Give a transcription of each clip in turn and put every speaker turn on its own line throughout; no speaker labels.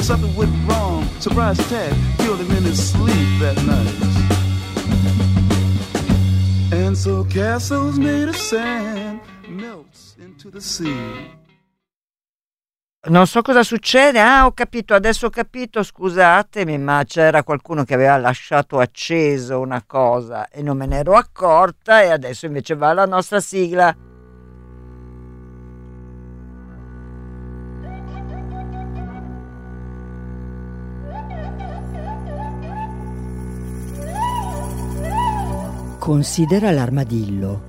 something went wrong. Surprise attack, killed him in his sleep that night. And so castles made of sand melts into the sea.
Non so cosa succede. Ho capito, adesso ho capito, scusatemi, ma c'era qualcuno che aveva lasciato acceso una cosa e non me ne ero accorta, e adesso invece va la nostra sigla.
Considera l'armadillo.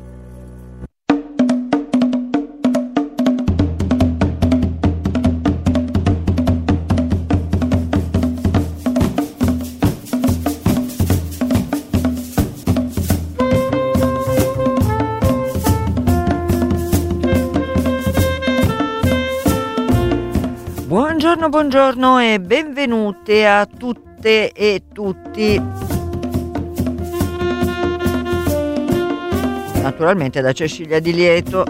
Buongiorno e benvenute a tutte e tutti. Naturalmente da Cecilia Di Lieto.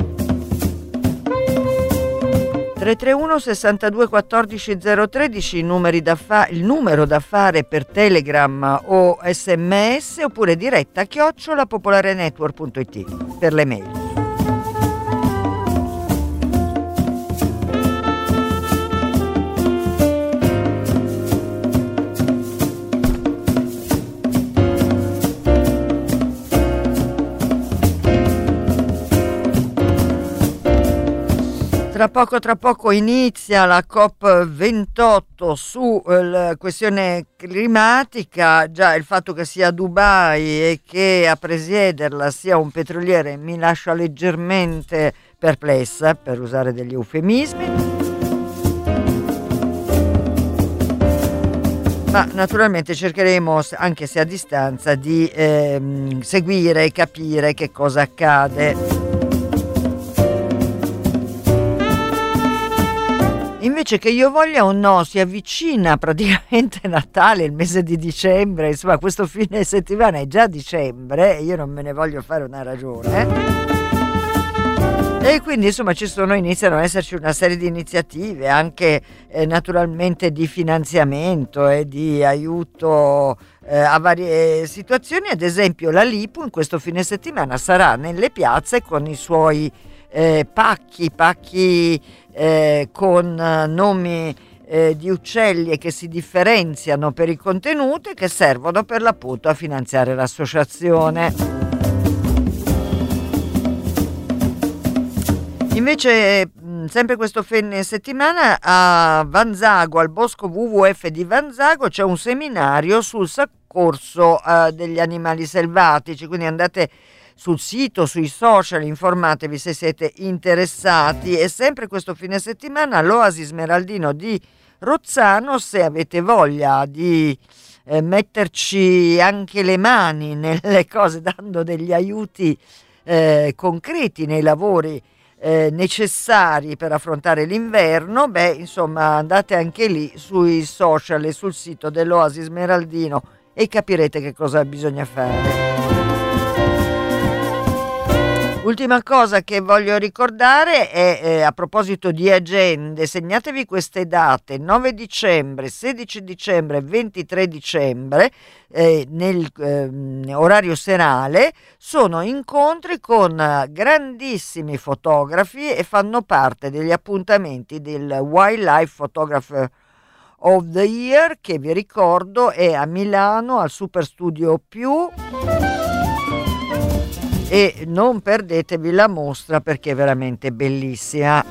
331 62 14 013 il numero da fare per Telegram o SMS, oppure diretta @popolarenetwork.it per le mail. Tra poco inizia la COP28 su la questione climatica. Già il fatto che sia Dubai e che a presiederla sia un petroliere mi lascia leggermente perplessa, per usare degli eufemismi. Ma naturalmente cercheremo, anche se a distanza, di seguire e capire che cosa accade. Invece che io voglia o no, si avvicina praticamente Natale, il mese di dicembre, insomma questo fine settimana è già dicembre e io non me ne voglio fare una ragione. E quindi insomma iniziano ad esserci una serie di iniziative, anche naturalmente di finanziamento e di aiuto a varie situazioni. Ad esempio la Lipu in questo fine settimana sarà nelle piazze con i suoi pacchi con nomi di uccelli e che si differenziano per i contenuti, che servono per l'appunto a finanziare l'associazione. Invece sempre questo fine settimana a Vanzago, al bosco WWF di Vanzago, c'è un seminario sul soccorso degli animali selvatici, quindi andate sul sito, sui social, informatevi se siete interessati. E sempre questo fine settimana l'Oasi Smeraldino di Rozzano, se avete voglia di metterci anche le mani nelle cose, dando degli aiuti concreti nei lavori necessari per affrontare l'inverno, insomma andate anche lì sui social e sul sito dell'Oasi Smeraldino e capirete che cosa bisogna fare. Ultima cosa che voglio ricordare è a proposito di agende, segnatevi queste date: 9 dicembre, 16 dicembre, 23 dicembre, nel orario serale, sono incontri con grandissimi fotografi e fanno parte degli appuntamenti del Wildlife Photographer of the Year, che vi ricordo è a Milano al Super Studio Più. E non perdetevi la mostra perché è veramente bellissima.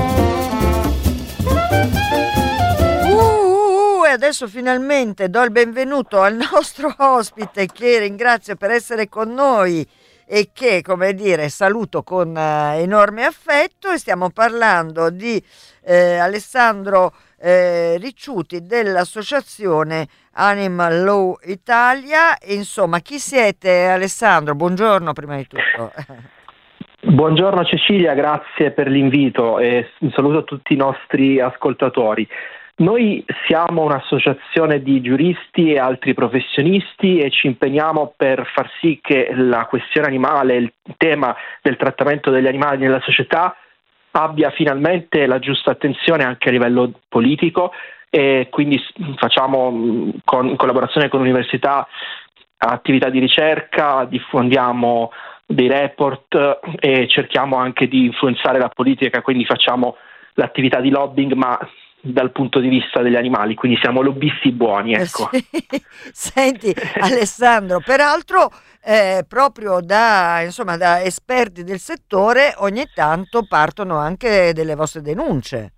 E adesso finalmente do il benvenuto al nostro ospite, che ringrazio per essere con noi e che, come dire, saluto con enorme affetto, e stiamo parlando di Alessandro Ricciuti dell'associazione Animal Law Italia. Insomma, chi siete, Alessandro? Buongiorno prima di tutto.
Buongiorno Cecilia, grazie per l'invito e un saluto a tutti i nostri ascoltatori. Noi siamo un'associazione di giuristi e altri professionisti e ci impegniamo per far sì che la questione animale, il tema del trattamento degli animali nella società abbia finalmente la giusta attenzione anche a livello politico, e quindi facciamo in collaborazione con l'università attività di ricerca, diffondiamo dei report e cerchiamo anche di influenzare la politica, quindi facciamo l'attività di lobbying ma dal punto di vista degli animali, quindi siamo lobbisti buoni, ecco.
Sì. Senti Alessandro, peraltro proprio da esperti del settore ogni tanto partono anche delle vostre denunce.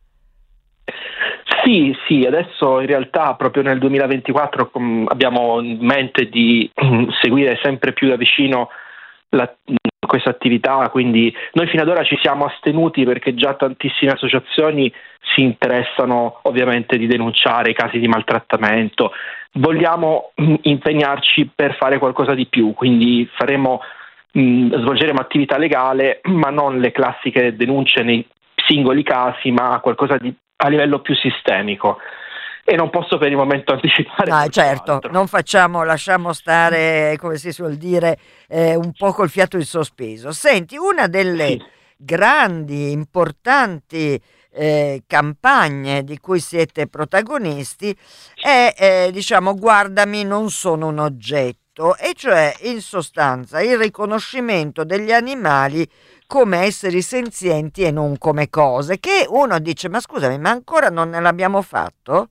Sì, adesso in realtà proprio nel 2024 abbiamo in mente di seguire sempre più da vicino questa attività, quindi noi fino ad ora ci siamo astenuti perché già tantissime associazioni si interessano ovviamente di denunciare i casi di maltrattamento. Vogliamo impegnarci per fare qualcosa di più, quindi svolgeremo attività legale, ma non le classiche denunce nei singoli casi, ma qualcosa a livello più sistemico. E non posso per il momento anticipare.
No, certo,
altro.
lasciamo stare, come si suol dire, un po' col fiato in sospeso. Senti, una delle grandi, importanti campagne di cui siete protagonisti è, guardami, non sono un oggetto, e cioè in sostanza il riconoscimento degli animali come esseri senzienti e non come cose, che uno dice, ma scusami, ma ancora non ne l'abbiamo fatto?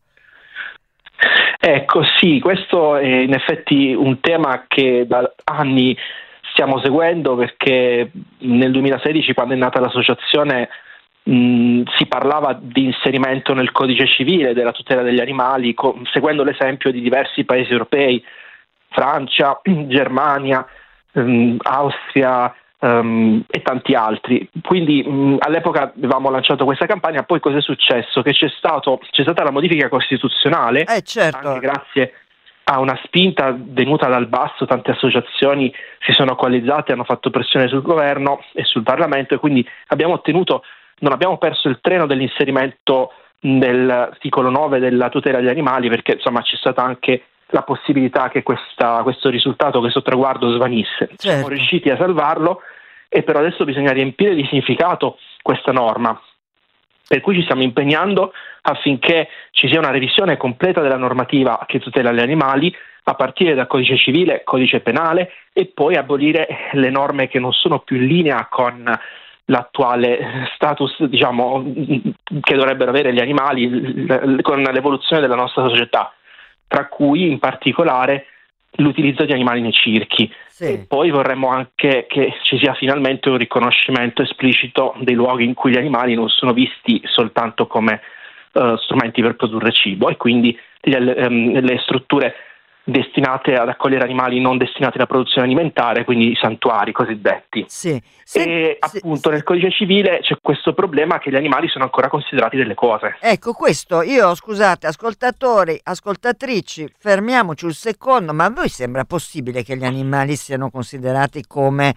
Ecco, sì, questo è in effetti un tema che da anni stiamo seguendo, perché nel 2016, quando è nata l'associazione, si parlava di inserimento nel codice civile della tutela degli animali, seguendo l'esempio di diversi paesi europei, Francia, Germania, Austria e tanti altri. Quindi all'epoca avevamo lanciato questa campagna. Poi cosa è successo? Che c'è stata la modifica costituzionale,
certo.
Anche grazie a una spinta venuta dal basso. Tante associazioni si sono coalizzate, hanno fatto pressione sul governo e sul Parlamento, e quindi non abbiamo perso il treno dell'inserimento nell'articolo 9 della tutela degli animali, perché insomma c'è stata anche la possibilità che questo risultato, questo traguardo svanisse.
Certo.
Siamo riusciti a salvarlo, e però adesso bisogna riempire di significato questa norma, per cui ci stiamo impegnando affinché ci sia una revisione completa della normativa che tutela gli animali, a partire dal codice civile, codice penale, e poi abolire le norme che non sono più in linea con l'attuale status, che dovrebbero avere gli animali con l'evoluzione della nostra società, tra cui in particolare l'utilizzo di animali nei circhi.
Sì.
E poi vorremmo anche che ci sia finalmente un riconoscimento esplicito dei luoghi in cui gli animali non sono visti soltanto come strumenti per produrre cibo, e quindi le strutture destinate ad accogliere animali non destinati alla produzione alimentare, quindi i santuari cosiddetti.
Sì.
Appunto nel codice civile c'è questo problema che gli animali sono ancora considerati delle cose.
Ecco, questo scusate, ascoltatori, ascoltatrici, fermiamoci un secondo, ma a voi sembra possibile che gli animali siano considerati come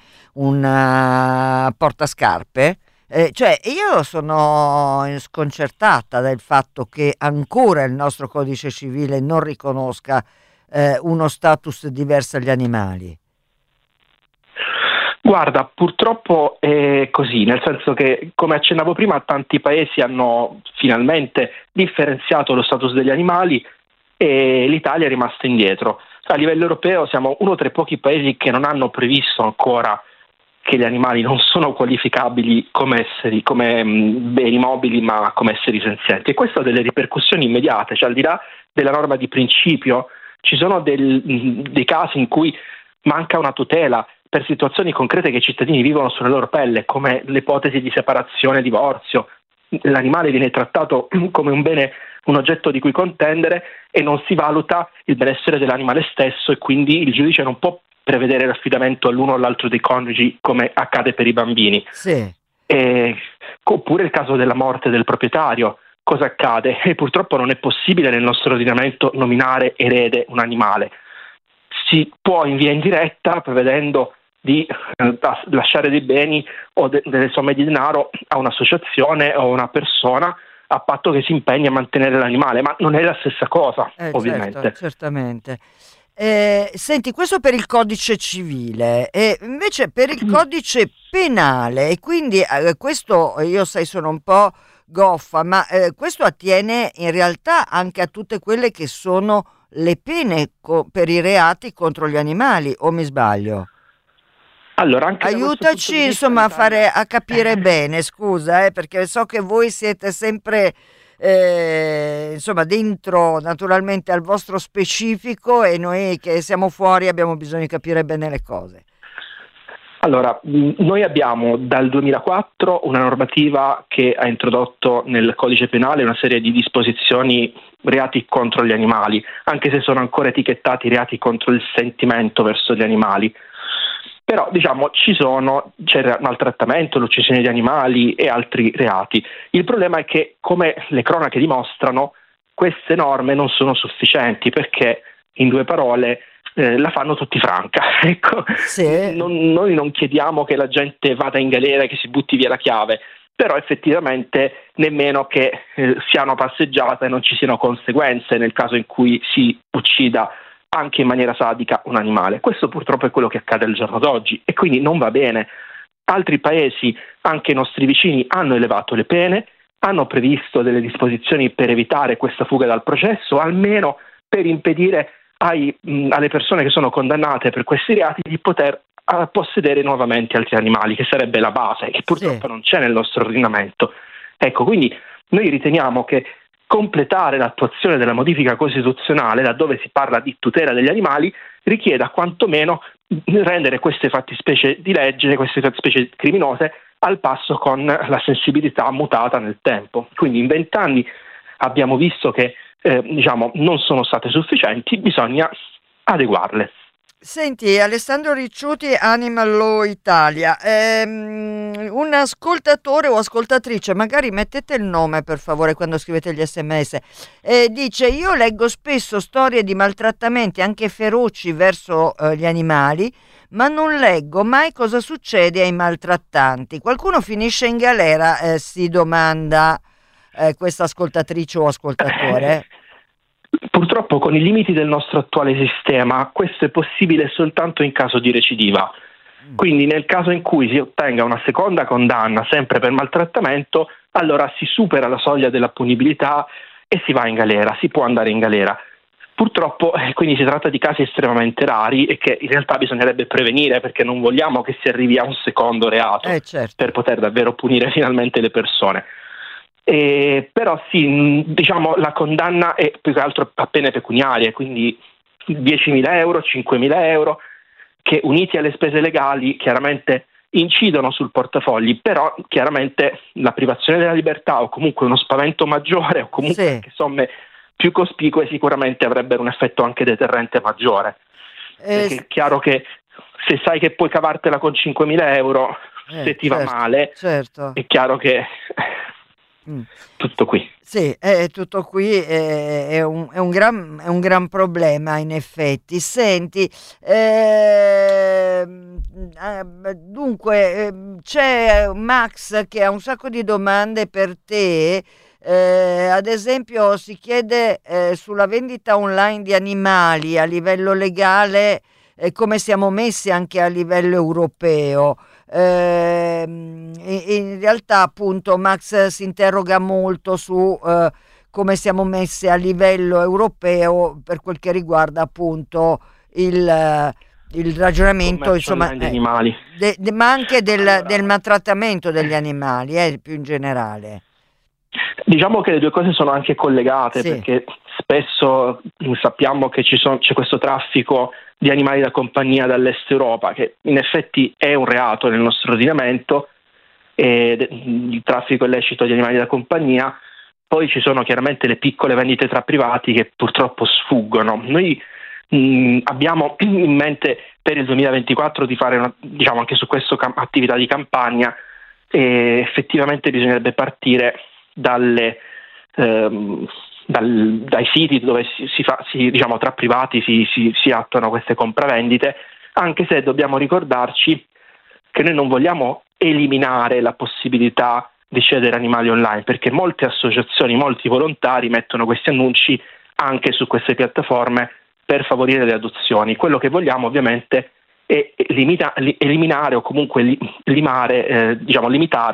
un portascarpe? Io sono sconcertata del fatto che ancora il nostro codice civile non riconosca uno status diverso agli animali.
Guarda, purtroppo è così, nel senso che, come accennavo prima, tanti paesi hanno finalmente differenziato lo status degli animali e l'Italia è rimasta indietro. A livello europeo siamo uno tra i pochi paesi che non hanno previsto ancora che gli animali non sono qualificabili come beni mobili, ma come esseri senzienti, e questo ha delle ripercussioni immediate, cioè al di là della norma di principio ci sono dei casi in cui manca una tutela per situazioni concrete che i cittadini vivono sulla loro pelle, come l'ipotesi di separazione, divorzio. L'animale viene trattato come un bene, un oggetto di cui contendere, e non si valuta il benessere dell'animale stesso, e quindi il giudice non può prevedere l'affidamento all'uno o all'altro dei coniugi, come accade per i bambini.
Sì.
Oppure il caso della morte del proprietario. Cosa accade? E purtroppo non è possibile nel nostro ordinamento nominare erede un animale. Si può in via indiretta, prevedendo di lasciare dei beni o delle somme di denaro a un'associazione o a una persona, a patto che si impegni a mantenere l'animale, ma non è la stessa cosa, ovviamente.
Certo, certamente. Senti, questo per il codice civile, e invece per il codice penale, e quindi questo io sono un po' goffa, ma questo attiene in realtà anche a tutte quelle che sono le pene per i reati contro gli animali, o mi sbaglio?
Allora, anche da questo punto
Aiutaci
di vista
insomma
l'Italia-
a capire bene, scusa, perché so che voi siete sempre insomma dentro naturalmente al vostro specifico e noi che siamo fuori abbiamo bisogno di capire bene le cose.
Allora, noi abbiamo dal 2004 una normativa che ha introdotto nel codice penale una serie di disposizioni reati contro gli animali, anche se sono ancora etichettati reati contro il sentimento verso gli animali. Però diciamo c'è il maltrattamento, l'uccisione di animali e altri reati. Il problema è che, come le cronache dimostrano, queste norme non sono sufficienti perché, in due parole, la fanno tutti franca. Ecco,
Sì.
noi non chiediamo che la gente vada in galera e che si butti via la chiave, però effettivamente nemmeno che sia una passeggiata e non ci siano conseguenze nel caso in cui si uccida anche in maniera sadica un animale. Questo purtroppo è quello che accade al giorno d'oggi e quindi non va bene. Altri paesi, anche i nostri vicini, hanno elevato le pene, hanno previsto delle disposizioni per evitare questa fuga dal processo, almeno per impedire alle persone che sono condannate per questi reati di poter possedere nuovamente altri animali, che sarebbe la base, che purtroppo non c'è nel nostro ordinamento. Ecco, quindi noi riteniamo che completare l'attuazione della modifica costituzionale, laddove si parla di tutela degli animali, richieda quantomeno rendere queste fattispecie di legge, queste fattispecie criminose, al passo con la sensibilità mutata nel tempo. Quindi in 20 anni abbiamo visto che non sono state sufficienti, bisogna adeguarle.
Senti, Alessandro Ricciuti, Animal Law Italia, un ascoltatore o ascoltatrice, magari mettete il nome per favore quando scrivete gli SMS, dice: io leggo spesso storie di maltrattamenti anche feroci verso gli animali, ma non leggo mai cosa succede ai maltrattanti. Qualcuno finisce in galera, si domanda questa ascoltatrice o ascoltatore.
Purtroppo con i limiti del nostro attuale sistema questo è possibile soltanto in caso di recidiva. Quindi nel caso in cui si ottenga una seconda condanna sempre per maltrattamento, allora si supera la soglia della punibilità e si va in galera, si può andare in galera. Purtroppo quindi si tratta di casi estremamente rari e che in realtà bisognerebbe prevenire, perché non vogliamo che si arrivi a un secondo reato
Certo.
per poter davvero punire finalmente le persone. Però sì, diciamo la condanna è più che altro a pene pecuniarie, quindi 10.000 euro, 5.000 euro, che uniti alle spese legali chiaramente incidono sul portafogli, però chiaramente la privazione della libertà o comunque uno spavento maggiore o comunque anche somme più cospicue sicuramente avrebbero un effetto anche deterrente maggiore. Perché è chiaro che se sai che puoi cavartela con 5.000 euro, se ti va male, è chiaro che tutto qui.
Sì, tutto qui è un gran problema in effetti. Senti, dunque c'è Max che ha un sacco di domande per te. Ad esempio si chiede sulla vendita online di animali a livello legale come siamo messi anche a livello europeo. In realtà appunto Max si interroga molto su come siamo messi a livello europeo per quel che riguarda appunto il ragionamento insomma
animali.
Ma anche del maltrattamento degli animali più in generale.
Diciamo che le due cose sono anche collegate, perché spesso sappiamo che c'è questo traffico di animali da compagnia dall'est Europa, che in effetti è un reato nel nostro ordinamento, il traffico illecito di animali da compagnia. Poi ci sono chiaramente le piccole vendite tra privati che purtroppo sfuggono. Noi abbiamo in mente per il 2024 di fare anche su questo attività di campagna, e effettivamente bisognerebbe partire dai siti dove tra privati si attuano queste compravendite, anche se dobbiamo ricordarci che noi non vogliamo eliminare la possibilità di cedere animali online, perché molte associazioni, molti volontari mettono questi annunci anche su queste piattaforme per favorire le adozioni. Quello che vogliamo ovviamente è eliminare o comunque limitare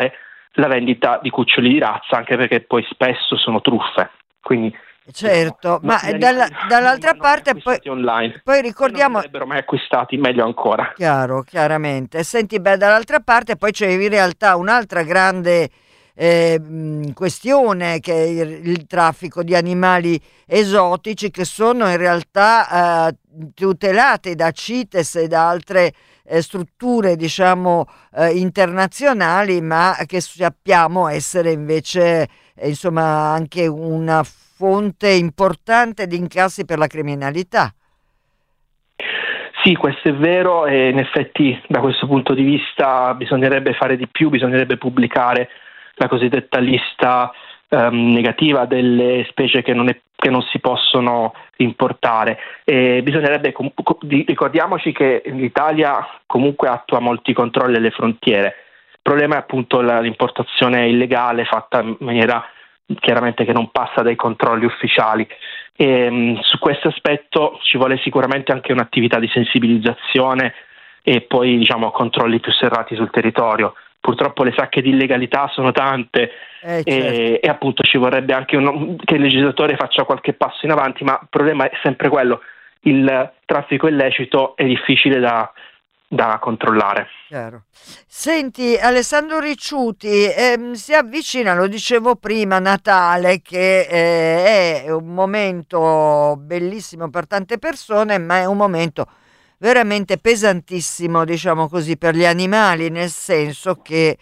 la vendita di cuccioli di razza, anche perché poi spesso sono truffe. Quindi
certo, ma dall'altra parte poi ricordiamo,
non sarebbero mai acquistati, meglio ancora.
Chiaramente. Senti, dall'altra parte poi c'è in realtà un'altra grande questione, che è il traffico di animali esotici, che sono in realtà tutelate da CITES e da altre strutture, diciamo, internazionali, ma che sappiamo essere invece insomma anche una fonte importante di incassi per la criminalità.
Sì, questo è vero, e in effetti da questo punto di vista bisognerebbe fare di più, bisognerebbe pubblicare la cosiddetta lista negativa delle specie che non si possono importare. E bisognerebbe ricordiamoci che l'Italia comunque attua molti controlli alle frontiere. Il problema è appunto l'importazione illegale fatta in maniera chiaramente che non passa dai controlli ufficiali. E su questo aspetto ci vuole sicuramente anche un'attività di sensibilizzazione e poi, diciamo, controlli più serrati sul territorio. Purtroppo le sacche di illegalità sono tante,
certo.
e appunto ci vorrebbe anche che il legislatore faccia qualche passo in avanti, ma il problema è sempre quello: il traffico illecito è difficile da controllare.
Chiaro. Senti, Alessandro Ricciuti, si avvicina, lo dicevo prima, Natale, che è un momento bellissimo per tante persone, ma è un momento veramente pesantissimo, diciamo così, per gli animali, nel senso che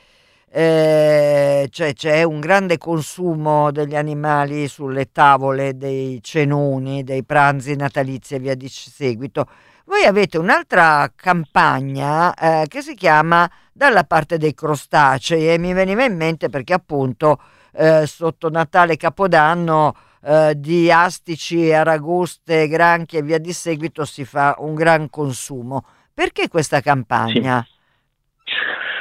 c'è un grande consumo degli animali sulle tavole dei cenoni, dei pranzi natalizi e via di seguito. Voi avete un'altra campagna che si chiama Dalla parte dei crostacei, e mi veniva in mente perché appunto sotto Natale e Capodanno di astici, aragoste, granchi e via di seguito si fa un gran consumo. Perché questa campagna?
Sì.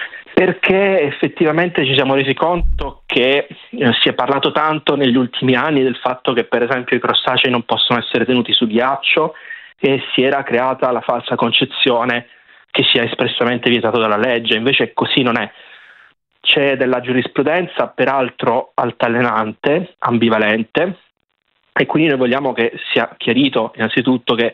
Perché effettivamente ci siamo resi conto che si è parlato tanto negli ultimi anni del fatto che per esempio i crostacei non possono essere tenuti su ghiaccio, e si era creata la falsa concezione che sia espressamente vietato dalla legge. Invece così non è. C'è della giurisprudenza, peraltro altalenante, ambivalente, e quindi noi vogliamo che sia chiarito innanzitutto che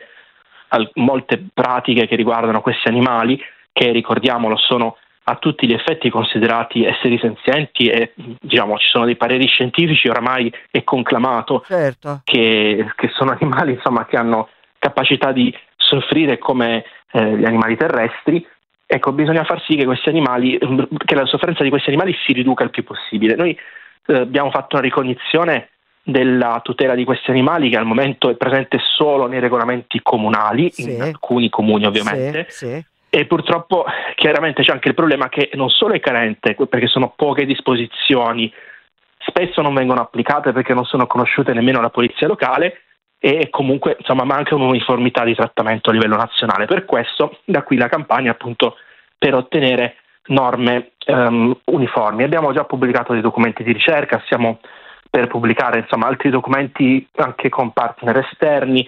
molte pratiche che riguardano questi animali, che ricordiamolo sono a tutti gli effetti considerati esseri senzienti, e diciamo ci sono dei pareri scientifici oramai è conclamato,
certo,
che sono animali, insomma, che hanno capacità di soffrire come gli animali terrestri. Ecco, bisogna far sì che questi animali, che la sofferenza di questi animali si riduca il più possibile. Noi abbiamo fatto una ricognizione della tutela di questi animali che al momento è presente solo nei regolamenti comunali,
sì,
in alcuni comuni ovviamente,
sì.
E purtroppo chiaramente c'è anche il problema che non solo è carente, perché sono poche disposizioni, spesso non vengono applicate perché non sono conosciute nemmeno alla polizia locale, e comunque insomma manca un'uniformità di trattamento a livello nazionale. Per questo da qui la campagna appunto per ottenere norme uniformi. Abbiamo già pubblicato dei documenti di ricerca, stiamo per pubblicare insomma altri documenti anche con partner esterni,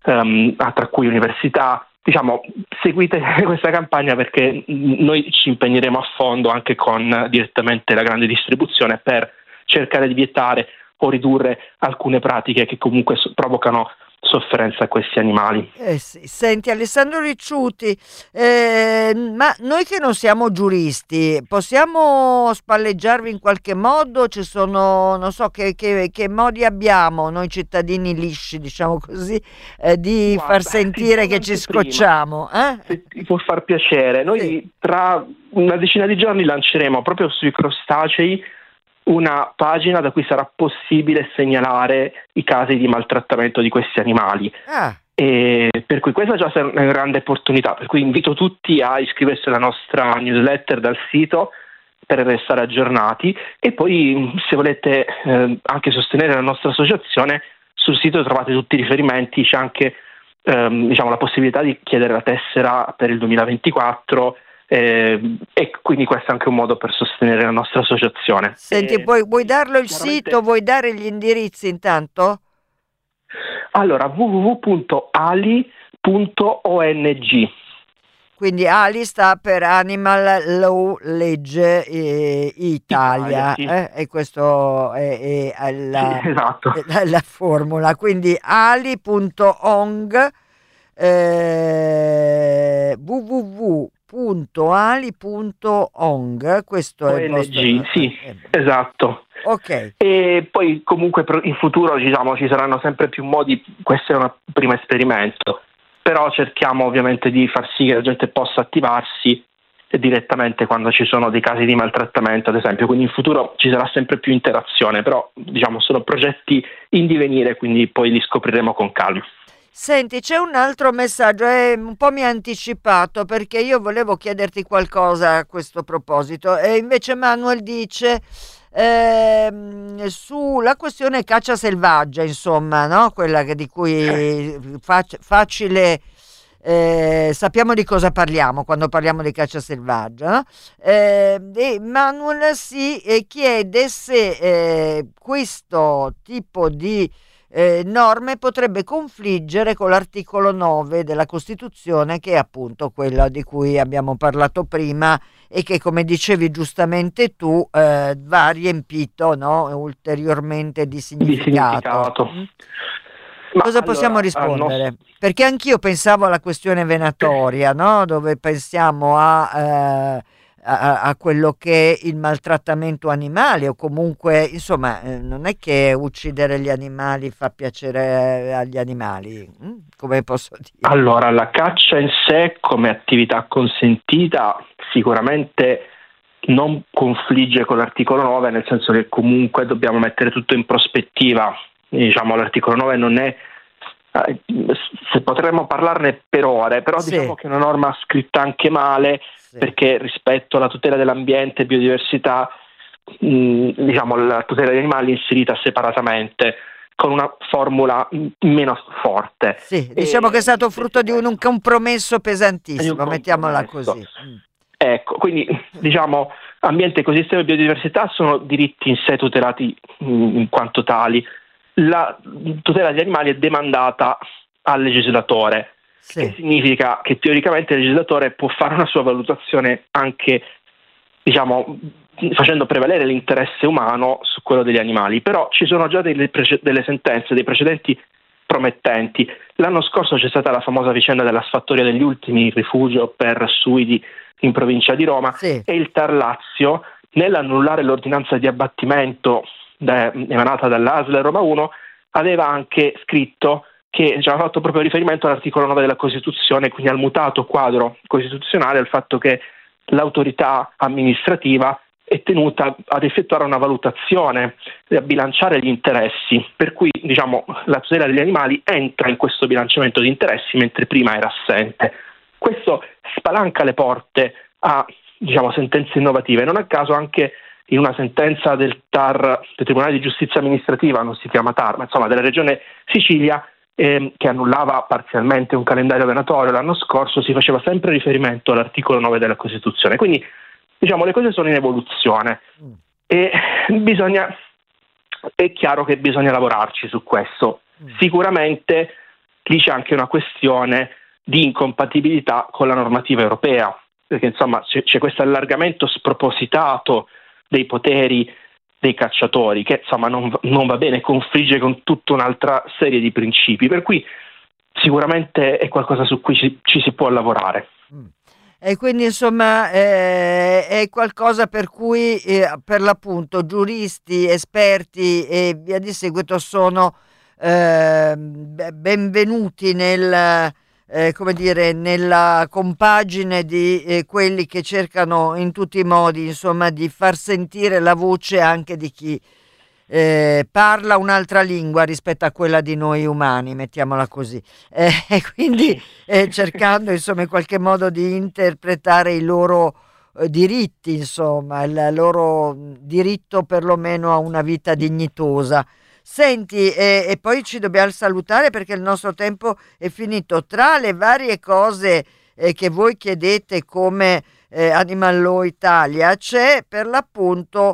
tra cui università. Diciamo, seguite questa campagna perché noi ci impegneremo a fondo anche con direttamente la grande distribuzione per cercare di vietare o ridurre alcune pratiche che comunque provocano sofferenza a questi animali.
Sì. Senti, Alessandro Ricciuti, ma noi che non siamo giuristi possiamo spalleggiarvi in qualche modo? Ci sono, non so, che modi abbiamo noi cittadini lisci, diciamo così, di far sentire che ci scocciamo?
Se ti può far piacere, noi tra una decina di giorni lanceremo proprio sui crostacei una pagina da cui sarà possibile segnalare i casi di maltrattamento di questi animali. E per cui questa già è una grande opportunità, per cui invito tutti a iscriversi alla nostra newsletter dal sito per restare aggiornati, e poi se volete anche sostenere la nostra associazione, sul sito trovate tutti i riferimenti, c'è anche diciamo la possibilità di chiedere la tessera per il 2024, e quindi questo è anche un modo per sostenere la nostra associazione.
Senti, vuoi darlo il sito, vuoi dare gli indirizzi intanto?
Allora, www.ali.ong.
quindi Ali sta per Animal Law Legge Italia,
Italia,
e questo è
sì, esatto.
la formula, quindi ali.ong, www.ali.ong, questo è il vostro...
ONG, sì, esatto.
Ok.
E poi comunque in futuro diciamo, ci saranno sempre più modi, questo è un primo esperimento, però cerchiamo ovviamente di far sì che la gente possa attivarsi direttamente quando ci sono dei casi di maltrattamento, ad esempio, quindi in futuro ci sarà sempre più interazione, però diciamo sono progetti in divenire, quindi poi li scopriremo con calma.
Senti, c'è un altro messaggio, un po' mi ha anticipato perché io volevo chiederti qualcosa a questo proposito, e invece Manuel dice sulla questione caccia selvaggia, insomma, no? Quella di cui facile, sappiamo di cosa parliamo quando parliamo di caccia selvaggia, no? E Manuel si chiede se questo tipo di norme potrebbe confliggere con l'articolo 9 della Costituzione, che è appunto quella di cui abbiamo parlato prima e che, come dicevi giustamente tu, va riempito, no, ulteriormente di significato. Cosa possiamo rispondere? Perché anch'io pensavo alla questione venatoria, no? Dove pensiamo a quello che è il maltrattamento animale, o comunque, insomma, non è che uccidere gli animali fa piacere agli animali, come posso dire?
Allora, la caccia in sé come attività consentita sicuramente non confligge con l'articolo 9, nel senso che comunque dobbiamo mettere tutto in prospettiva. Diciamo, l'articolo 9 non è, se potremmo parlarne per ore, però
Sì.
diciamo che è una norma scritta anche male,
Sì.
perché rispetto alla tutela dell'ambiente e biodiversità, diciamo la tutela degli animali è inserita separatamente con una formula meno forte.
Sì, diciamo che è stato frutto di un compromesso pesantissimo, mettiamola
compromesso.
così.
Ecco, quindi diciamo ambiente, ecosistema e biodiversità sono diritti in sé tutelati in quanto tali. La tutela degli animali è demandata al legislatore,
Sì.
che significa che teoricamente il legislatore può fare una sua valutazione anche, diciamo, facendo prevalere l'interesse umano su quello degli animali, però ci sono già delle sentenze, dei precedenti promettenti. L'anno scorso c'è stata la famosa vicenda della sfattoria degli ultimi, il rifugio per suidi in provincia di Roma,
Sì.
e il TAR Lazio, nell'annullare l'ordinanza di abbattimento emanata dall'ASL Roma 1, aveva anche scritto che ci aveva fatto proprio riferimento all'articolo 9 della Costituzione, quindi al mutato quadro costituzionale, al fatto che l'autorità amministrativa è tenuta ad effettuare una valutazione, a bilanciare gli interessi, per cui diciamo la tutela degli animali entra in questo bilanciamento di interessi mentre prima era assente. Questo spalanca le porte a, diciamo, sentenze innovative. Non a caso anche in una sentenza del TAR, del Tribunale di Giustizia Amministrativa, non si chiama TAR, ma insomma della Regione Sicilia, che annullava parzialmente un calendario venatorio l'anno scorso, si faceva sempre riferimento all'articolo 9 della Costituzione. Quindi diciamo le cose sono in evoluzione e è chiaro che bisogna lavorarci su questo. Sicuramente lì c'è anche una questione di incompatibilità con la normativa europea, perché insomma c'è questo allargamento spropositato dei poteri dei cacciatori che insomma non va bene, confligge con tutta un'altra serie di principi, per cui sicuramente è qualcosa su cui ci si può lavorare.
E quindi insomma è qualcosa per cui per l'appunto giuristi, esperti e via di seguito sono benvenuti come dire, nella compagine di quelli che cercano in tutti i modi, insomma, di far sentire la voce anche di chi parla un'altra lingua rispetto a quella di noi umani, mettiamola così, e quindi cercando insomma in qualche modo di interpretare i loro diritti, insomma, il loro diritto perlomeno a una vita dignitosa. Senti, e poi ci dobbiamo salutare perché il nostro tempo è finito. Tra le varie cose che voi chiedete come Animal Law Italia c'è per l'appunto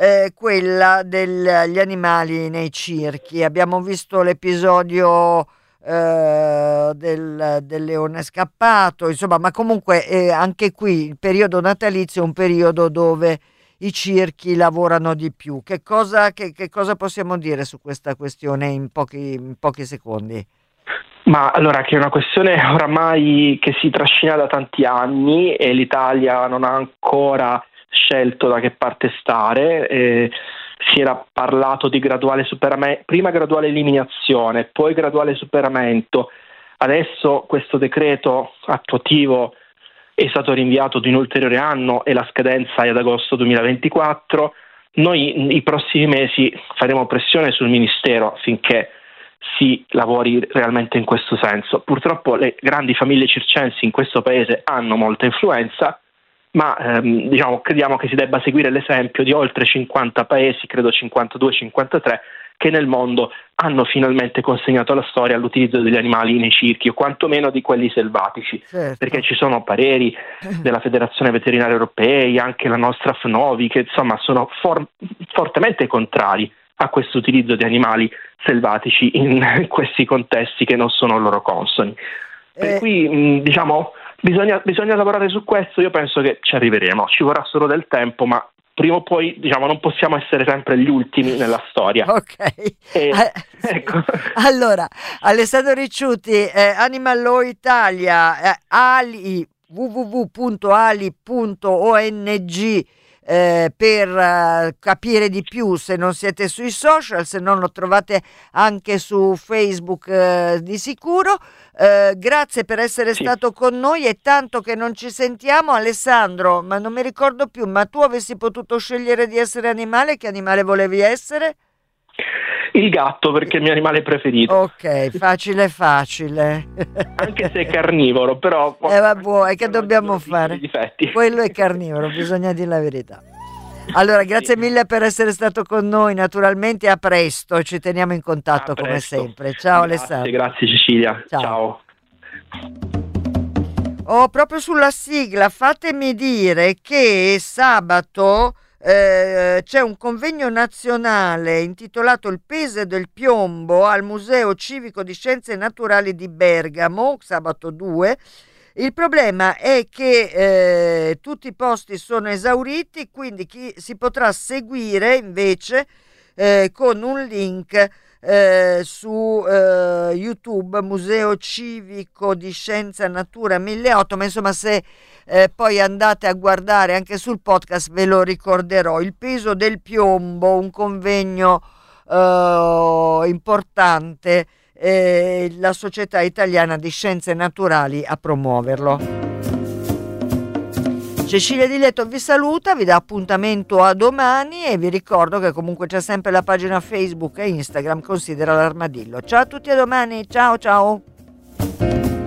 quella degli animali nei circhi. Abbiamo visto l'episodio del leone scappato, insomma, ma comunque anche qui il periodo natalizio è un periodo dove i circhi lavorano di più. Che cosa possiamo dire su questa questione in pochi secondi?
Ma allora, che è una questione oramai che si trascina da tanti anni e l'Italia non ha ancora scelto da che parte stare. Si era parlato di graduale superamento, prima graduale eliminazione, poi graduale superamento. Adesso questo decreto attuativo è stato rinviato di un ulteriore anno e la scadenza è ad agosto 2024. Noi i prossimi mesi faremo pressione sul Ministero affinché si lavori realmente in questo senso. Purtroppo le grandi famiglie circensi in questo paese hanno molta influenza, ma crediamo che si debba seguire l'esempio di oltre 50 paesi, credo 52-53, che nel mondo hanno finalmente consegnato alla storia l'utilizzo degli animali nei circhi, o quantomeno di quelli selvatici, certo. Perché ci sono pareri della Federazione Veterinaria Europea, anche la nostra FNOVI, che insomma sono fortemente contrari a questo utilizzo di animali selvatici in questi contesti che non sono loro consoni. Per cui bisogna lavorare su questo. Io penso che ci arriveremo, ci vorrà solo del tempo, ma prima o poi non possiamo essere sempre gli ultimi nella storia.
Ok.
Ecco.
Allora, Alessandro Ricciuti, Animal Law Italia, www.ali.ong per capire di più, se non siete sui social, se non lo trovate anche su Facebook di sicuro. Grazie per essere stato con noi, è tanto che non ci sentiamo. Alessandro, ma non mi ricordo più, ma tu avessi potuto scegliere di essere animale, che animale volevi essere?
Il gatto, perché è il mio animale preferito.
Ok, facile.
Anche se è carnivoro, però
vabbè, che dobbiamo fare? Quello è carnivoro, bisogna dire la verità. Allora, grazie mille per essere stato con noi, naturalmente a presto, ci teniamo in contatto come sempre. Ciao Alessandro.
Grazie Cecilia. Ciao.
Proprio sulla sigla, fatemi dire che sabato c'è un convegno nazionale intitolato Il peso del piombo al Museo Civico di Scienze Naturali di Bergamo, sabato 2. Il problema è che tutti i posti sono esauriti, quindi chi si potrà seguire invece con un link su YouTube, Museo Civico di Scienza Natura 1008, ma insomma se poi andate a guardare anche sul podcast ve lo ricorderò. Il peso del piombo, un convegno importante, la Società Italiana di Scienze Naturali a promuoverlo. Cecilia Di Lieto vi saluta, vi dà appuntamento a domani e vi ricordo che comunque c'è sempre la pagina Facebook e Instagram Considera l'Armadillo. Ciao a tutti, a domani, ciao.